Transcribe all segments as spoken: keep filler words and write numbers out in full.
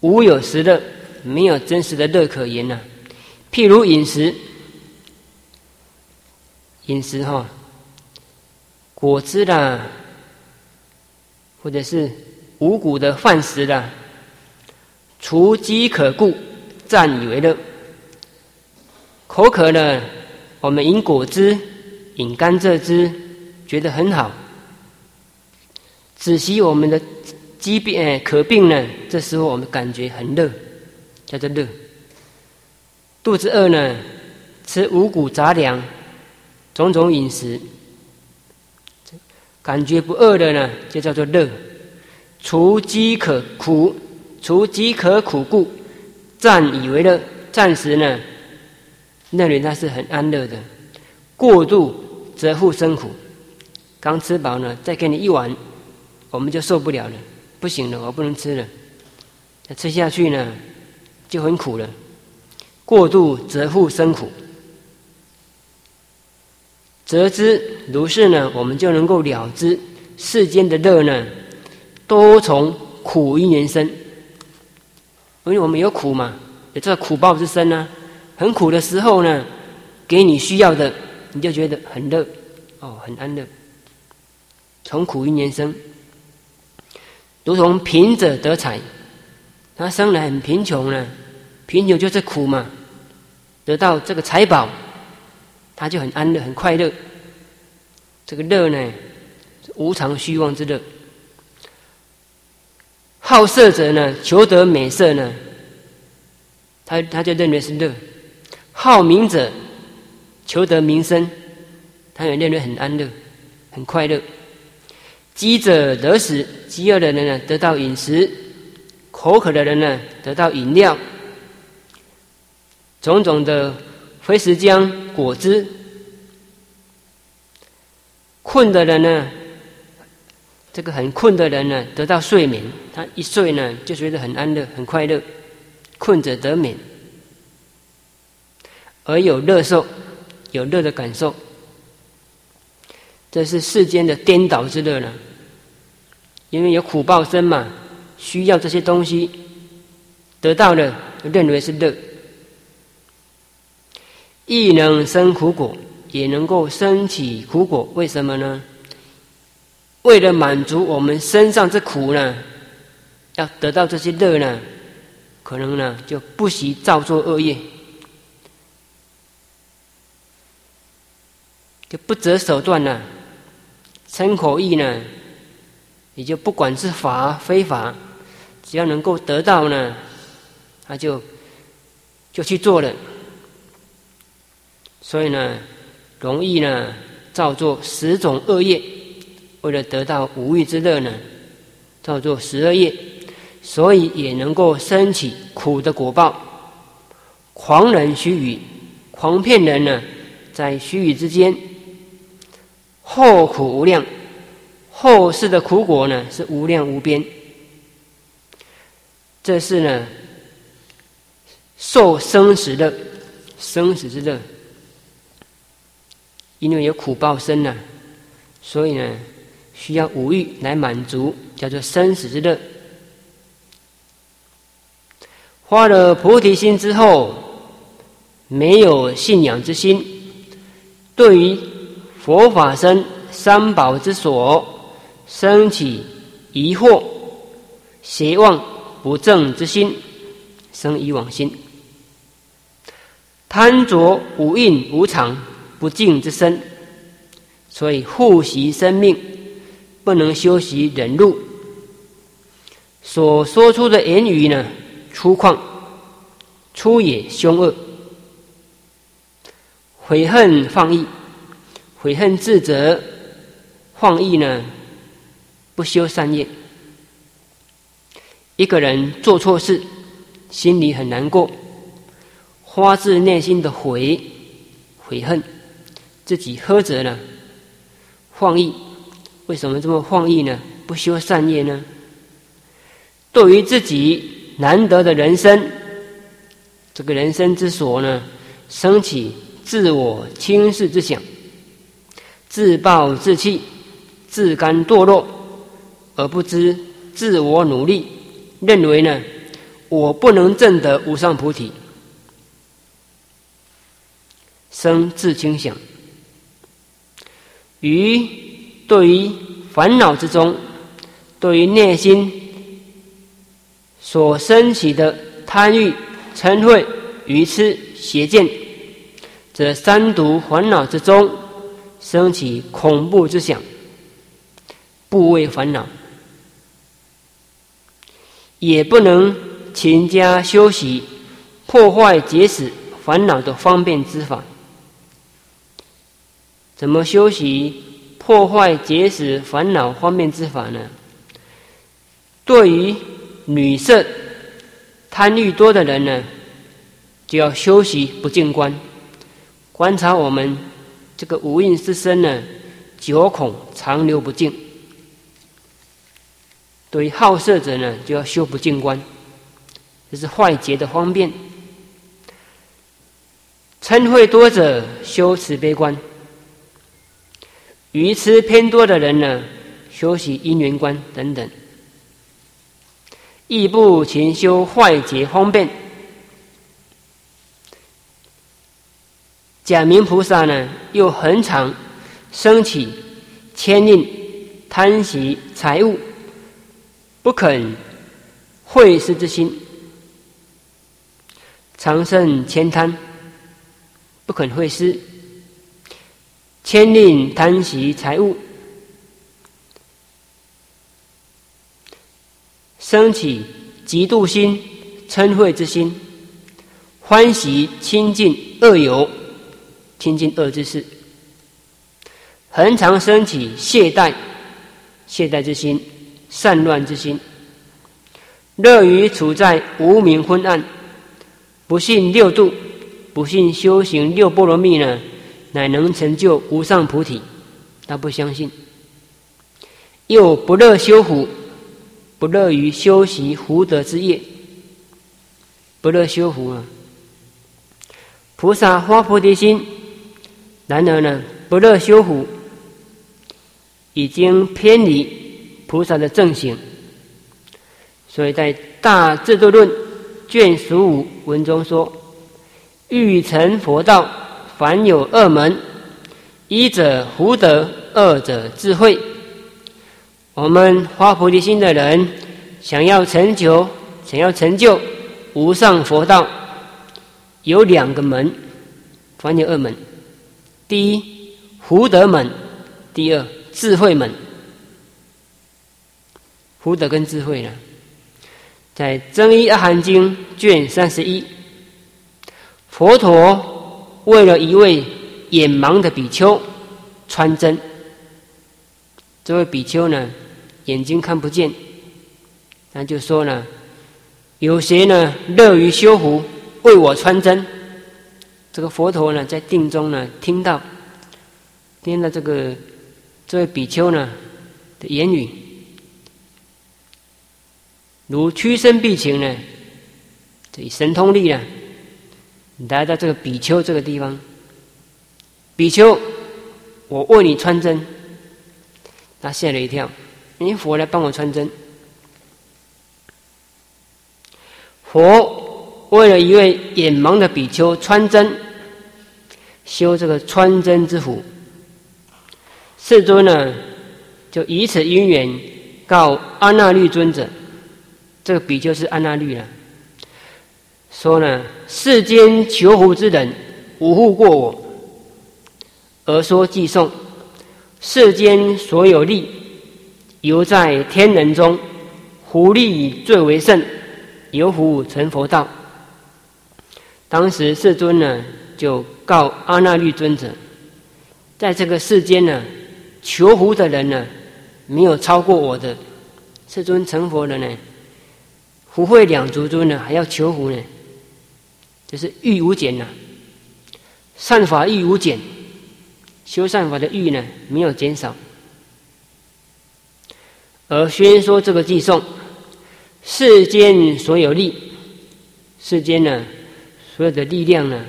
无有实乐，没有真实的乐可言呐、啊。譬如饮食，饮食哈、哦，果汁啦，或者是五谷的饭食啦，除饥可故，暂以为乐。口渴了，我们饮果汁、饮甘蔗汁，觉得很好。止息我们的疾病、呃、渴病呢，这时候我们感觉很热，叫做热。肚子饿呢，吃五谷杂粮，种种饮食，感觉不饿的呢，就叫做乐。除饥可苦，除饥可苦故，暂以为乐。暂时呢，认为它是很安乐的。过度则复生苦。刚吃饱呢，再给你一碗，我们就受不了了，不行了，我不能吃了。吃下去呢，就很苦了。过度则复生苦。则知如是呢，我们就能够了知世间的乐呢，都从苦因缘生。因为我们有苦嘛，有这个苦报之身啊。很苦的时候呢，给你需要的，你就觉得很乐，哦，很安乐。从苦因缘生，如同贫者得财，他生来很贫穷呢，贫穷就是苦嘛，得到这个财宝，他就很安乐，很快乐。这个乐呢，是无常虚妄之乐。好色者呢，求得美色呢，他他就认为是乐。好名者求得名声，他也认为很安乐，很快乐。饥者得食，饥饿的人呢得到饮食，口渴的人呢得到饮料，种种的非食浆、果汁。困的人呢，这个很困的人呢得到睡眠，他一睡呢就觉得很安乐、很快乐。困者得眠，而有乐受，有乐的感受。这是世间的颠倒之乐了，因为有苦报身嘛，需要这些东西，得到了就认为是乐。亦能生苦果，也能够生起苦果。为什么呢？为了满足我们身上这苦呢，要得到这些乐呢，可能呢就不惜造作恶业，就不择手段了。嗔口意呢，也就不管是法非法，只要能够得到呢，他就就去做了。所以呢，容易呢造作十种恶业，为了得到五欲之乐呢，造作十恶业，所以也能够生起苦的果报。狂人须臾，狂骗人呢，在须臾之间，后苦无量，后世的苦果呢是无量无边。这是呢受生死乐，生死之乐。因为有苦报身呢，所以呢需要五欲来满足，叫做生死之乐。发了菩提心之后，没有信仰之心，对于佛法僧三宝之所生起疑惑、邪妄不正之心，生以往心，贪着五蕴无常不净之身，所以护惜生命，不能修习忍辱。所说出的言语呢，粗犷、粗野、凶恶，悔恨放逸，悔恨自责，放逸呢，不修善业。一个人做错事，心里很难过，发自内心的悔悔恨，自己呵责了，放逸。为什么这么放逸呢？不修善业呢？对于自己难得的人生，这个人生之所呢，生起自我轻视之想，自暴自弃，自甘堕落，而不知自我努力，认为呢我不能证得无上菩提，生自轻想。于对于烦恼之中，对于内心所升起的贪欲、嗔恚、愚痴、邪见，这三毒烦恼之中升起恐怖之想，不为烦恼，也不能勤加修习破坏结使烦恼的方便之法。怎么修习破坏结使烦恼方便之法呢？对于女色贪欲多的人呢，就要修习不净观，观察我们这个五蕴之身呢，九孔常流不净。对于好色者呢，就要修不净观，这是坏结的方便。嗔恚多者修慈悲观，愚痴偏多的人呢，修习因缘观等等。亦不勤修坏结方便。假名菩萨呢，又恒常升起牵令、贪习财物、不肯惠施之心，常生悭贪，不肯惠施，牵令贪习财物，升起嫉妒心、嗔恚之心，欢喜亲近恶友，亲近恶之事，恒常升起懈怠、懈怠之心、散乱之心，乐于处在无明昏暗，不信六度，不信修行六波罗蜜呢，乃能成就无上菩提，他不相信。又不乐修福，不乐于修习福德之业，不乐修福啊。菩萨发菩提心，然而呢，不乐修福，已经偏离菩萨的正行。所以在《大智度论》卷十五文中说：欲成佛道，凡有二门，一者福德，二者智慧。我们发菩提心的人，想要成就想要成就无上佛道，有两个门，凡有二门。第一，福德门；第二，智慧门。福德跟智慧呢，在《增一阿含经》卷三十一，佛陀为了一位眼盲的比丘穿针。这位比丘呢，眼睛看不见，他就说呢：有谁呢乐于修福，为我穿针？这个佛陀呢，在定中呢，听到听到这个这位比丘呢的言语，如屈伸臂情呢，这神通力呢，来到这个比丘这个地方。比丘，我为你穿针。他吓了一跳，你佛来帮我穿针。佛为了一位眼盲的比丘穿针，修这个穿针之福。世尊呢，就以此因缘告阿那律尊者，这个比丘是阿那律了，说呢：世间求福之人，无护过我，而说偈颂。世间所有利，犹在天人中，福利最为甚，有福成佛道。当时世尊呢，就告阿那律尊者，在这个世间呢，求福的人呢，没有超过我的。世尊成佛了呢，福慧两足尊呢，还要求福呢，就是欲无减呐、啊，善法欲无减。修善法的欲呢，没有减少。而宣说这个偈颂，世间所有力，世间呢，所有的力量呢，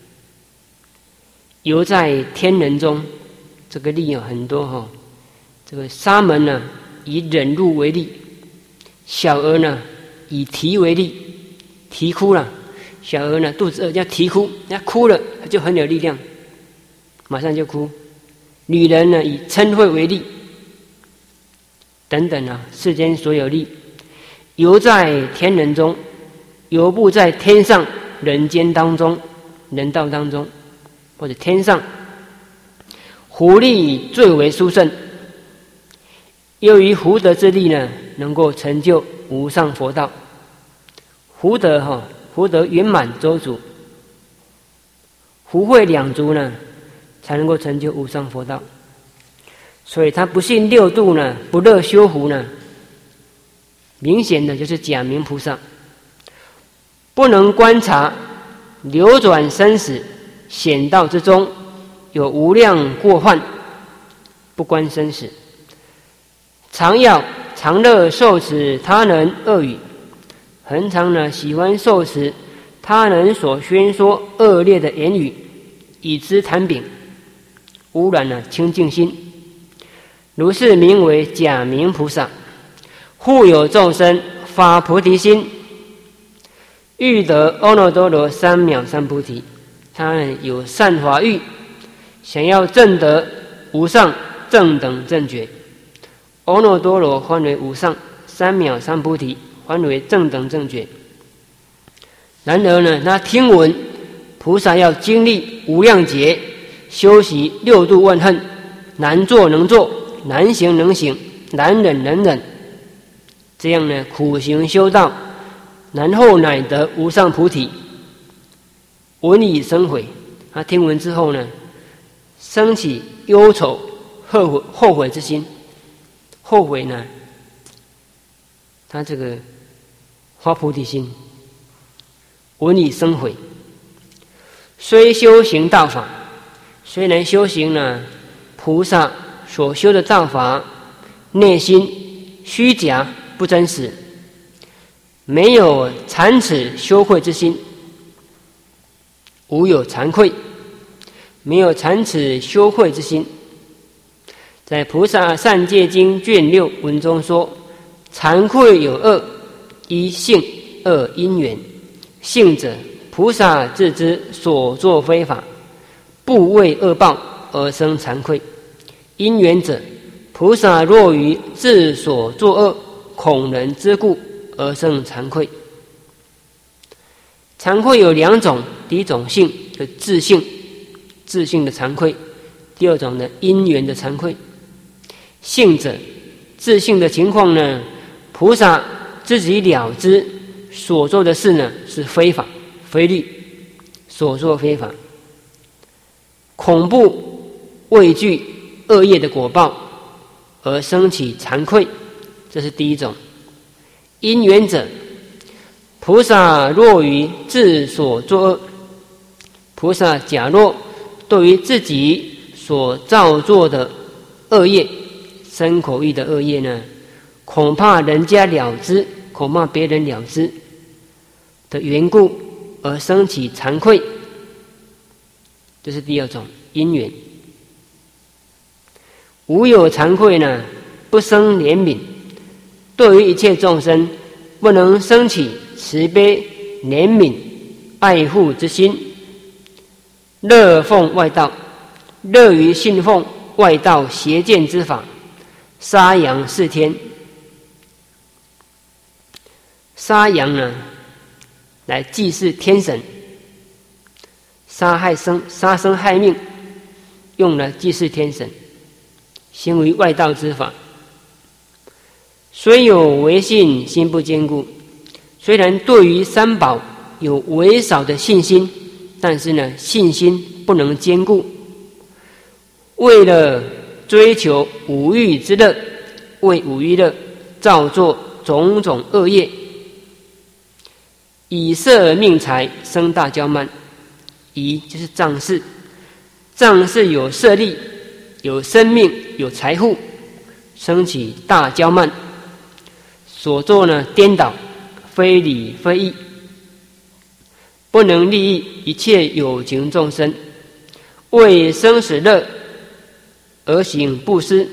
犹在天人中。这个力有很多哈、哦，这个沙门呢，以忍辱为力；小儿呢，以提为力； 啼哭了。小鹅呢肚子饿要啼哭，要哭了它就很有力量，马上就哭。女人呢以嗔恚为力，等等啊，世间所有力，游在天人中，游步在天上人间当中，人道当中，或者天上。狐力最为殊胜，由于福德之力呢，能够成就无上佛道。福德哈、哦，福德圆满周足，福慧两足呢，才能够成就无上佛道。所以他不信六度呢，不乐修福呢，明显的就是假名菩萨，不能观察流转生死险道之中有无量过患，不观生死，常要常乐受持他人恶语，恒常呢喜欢受持他人所宣说恶劣的言语，以之谈柄，污染了清净心，如是名为假名菩萨。护有众生发菩提心，欲得阿耨多罗三藐三菩提，他有善法欲，想要证得无上正等正觉。阿耨多罗翻为无上，三藐三菩提翻为正等正觉。然而呢，他听闻菩萨要经历无量劫，修习六度万恨，难做能做，难行能行，难忍能忍，这样呢苦行修道，然后乃得无上菩提。闻已生悔，他听闻之后呢，生起忧愁后悔后悔之心。后悔呢，他这个发菩提心，闻已生悔。虽修行道法，虽然修行呢菩萨所修的道法，内心虚假不真实，没有惭耻羞愧之心，无有惭愧，没有惭耻羞愧之心。在《菩萨善戒经》卷六文中说：惭愧有二，一性，二因缘。性者，菩萨自知所作非法，不为恶报而生惭愧；因缘者，菩萨若于自所作恶，恐人之故而生惭愧。惭愧有两种，第一种性就自性，自性的惭愧；第二种呢，因缘的惭愧。性者，自性的情况呢，菩萨自己了知所做的事呢是非法非律，所做非法，恐怖畏惧恶业的果报而生起惭愧，这是第一种。因缘者，菩萨若于自所作恶，菩萨假若对于自己所造作的恶业，身口意的恶业呢，恐怕人家了知，恐怕别人了知的缘故而生起惭愧，这是第二种因缘。无有惭愧呢，不生怜悯，对于一切众生不能生起慈悲怜悯爱护之心，乐奉外道，乐于信奉外道邪见之法，杀羊四天。杀羊呢，来祭祀天神，杀害生杀生害命，用来祭祀天神，行为外道之法。虽有唯信心不坚固，虽然对于三宝有微少的信心，但是呢，信心不能坚固。为了追求五欲之乐，为五欲乐造作种种恶业，以色命财生大骄慢。以就是仗势，仗势有色力，有生命，有财富，生起大骄慢。所作呢颠倒，非理非义，不能利益一切有情众生，为生死乐而行布施，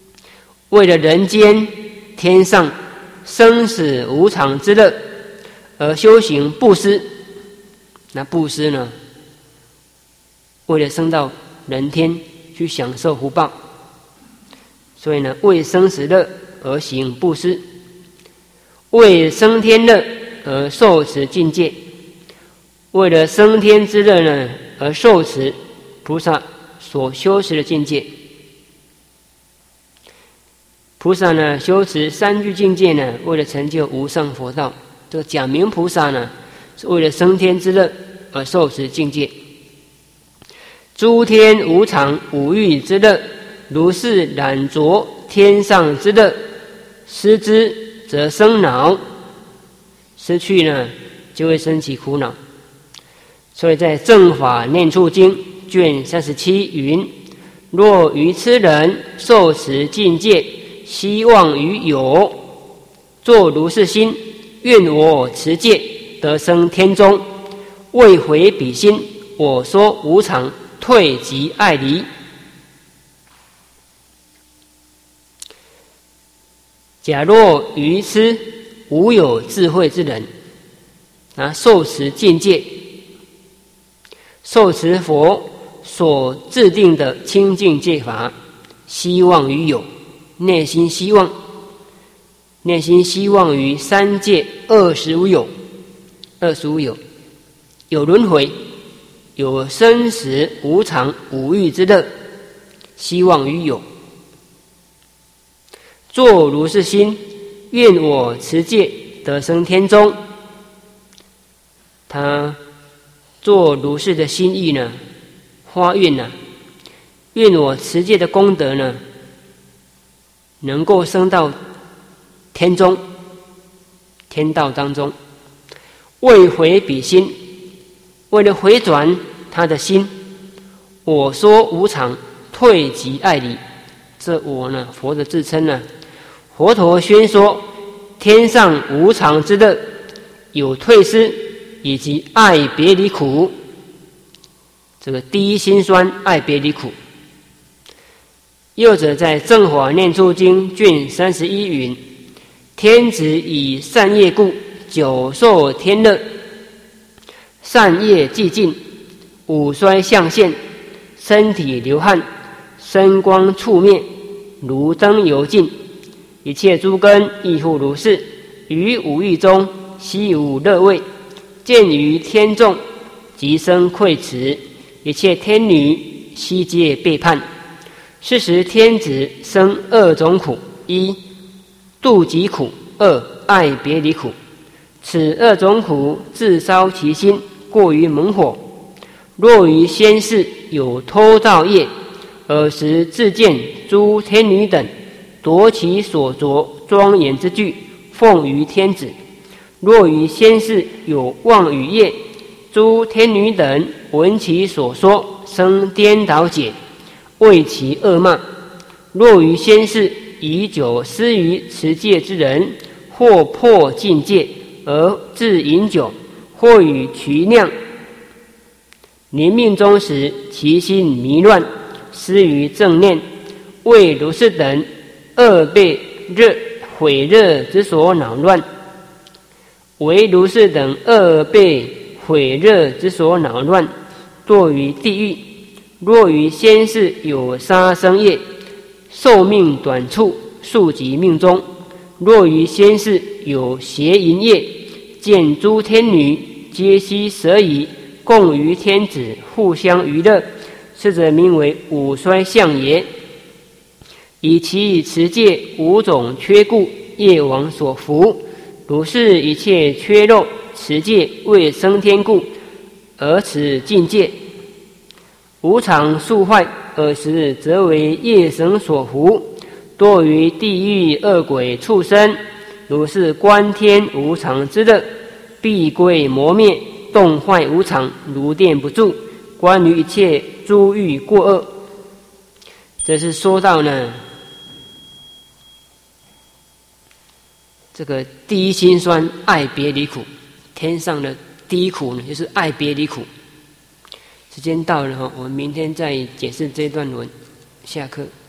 为了人间天上生死无常之乐而修行布施。那布施呢，为了升到人天去享受福报，所以呢，为生死乐而行布施，为升天乐而受持境界，为了升天之乐呢，而受持菩萨所修持的境界。菩萨呢，修持三具境界呢，为了成就无上佛道。这个假名菩萨呢，是为了升天之乐而受持境界。诸天无常五欲之乐，如是染着天上之乐，失之则生恼，失去呢，就会生起苦恼。所以在《正法念处经》卷三十七云：若愚痴人受持境界，希望于有，作如是心，愿我持戒得生天中，未回彼心，我说无常，退即爱离。假若愚痴无有智慧之人，啊，受持境界，受持佛所制定的清净戒法，希望于有，内心希望，内心希望于三界二十无有，二十无有，有轮回，有生死无常五欲之乐，希望于有。作如是心，愿我持戒得生天中。他做如是的心意呢，发愿呢，愿我持戒的功德呢，能够升到天中，天道当中。为回彼心，为了回转他的心，我说无常，退即爱离。这我呢，佛的自称呢，佛陀宣说天上无常之乐，有退失以及爱别离苦。这个第一心酸爱别离苦。又者在《正法念处经》卷三十一云：天子以善业故，久受天乐，善业既尽，五衰相现，身体流汗，身光触灭，如灯油尽，一切诸根亦复如是。于五欲中悉无乐味，见于天众，即生愧耻，一切天女悉皆背叛。是时天子生二种苦：一妒己苦，二爱别离苦。此二种苦自烧其心，过于猛火。若于先世有偷盗业，尔时自见诸天女等夺其所着庄严之具，奉于天子。若于先世有妄语业，诸天女等闻其所说，生颠倒解，为其恶骂。若于先世以酒施于持戒之人，或破禁戒而自饮酒，或与渠酿，临命终时，其心迷乱，失于正念，为如是等恶被热毁热之所恼乱。为如是等恶被毁热之所恼乱，堕于地狱。若于先世有杀生业，寿命短促，速及命终。若于先世有邪淫业，见诸天女皆悉舍夷，共于天子，互相娱乐，是则名为五衰相也。以其持戒五种缺故，业往所伏。如是一切缺漏，持戒为升天故，而此境界无常速坏，尔时则为业绳所缚，多于地狱恶鬼畜生。如是观天无常之乐，必归磨灭，动坏无常，如电不住。关于一切诸欲过恶，这是说到呢，这个第一心酸爱别离苦，天上的第一苦呢，就是爱别离苦。时间到了哈，我们明天再解释这段文，下课。